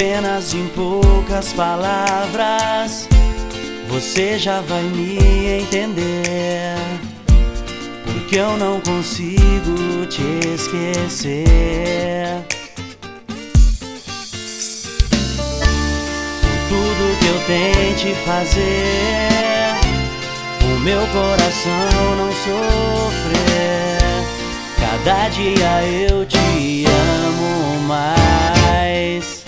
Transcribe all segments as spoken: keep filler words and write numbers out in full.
Apenas em poucas palavras você já vai me entender, porque eu não consigo te esquecer. Por tudo que eu tente fazer, o meu coração não sofrer. Cada dia eu te amo mais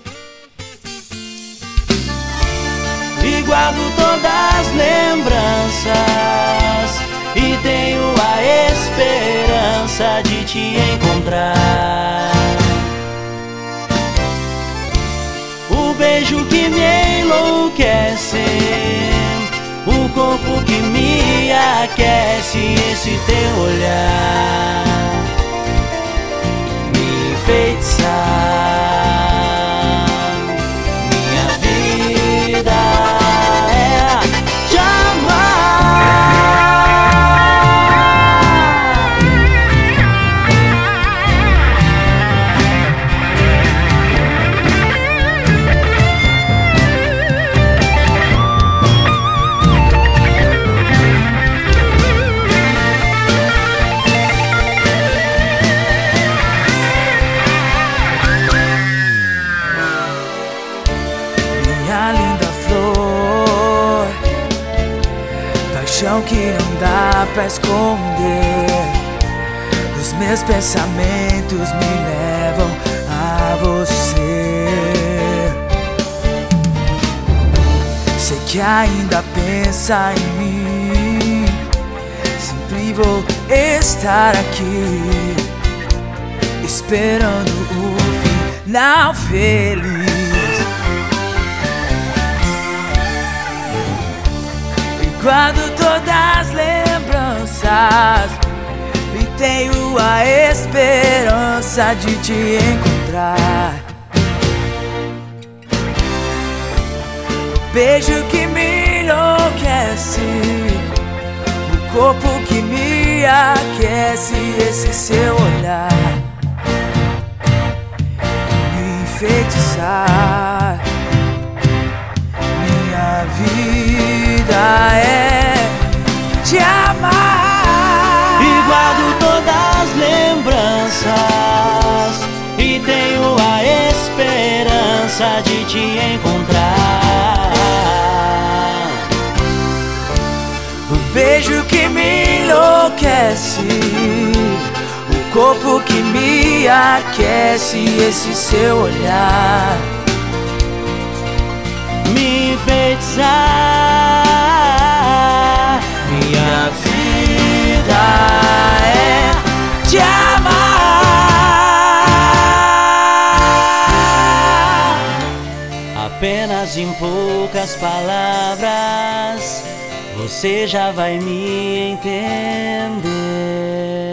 e guardo todas as lembranças, e tenho a esperança de te encontrar. O beijo que me enlouquece, o corpo que me aquece, esse teu olhar me enfeitiçar. Minha vida é te minha linda flor, paixão que não dá pra esconder. Os meus pensamentos me levam a você. Sei que ainda pensa em mim, sempre vou estar aqui, esperando o final feliz. Guardo todas as lembranças e tenho a esperança de te encontrar. O beijo que me enlouquece, o corpo que me aquece, esse seu olhar me enfeitiçar. Minha vida é te amar e guardo todas as lembranças, e tenho a esperança de te encontrar. O beijo que me enlouquece, o corpo que me aquece, esse seu olhar me enfeitiçar. Minha vida é te amar. Apenas em poucas palavras você já vai me entender.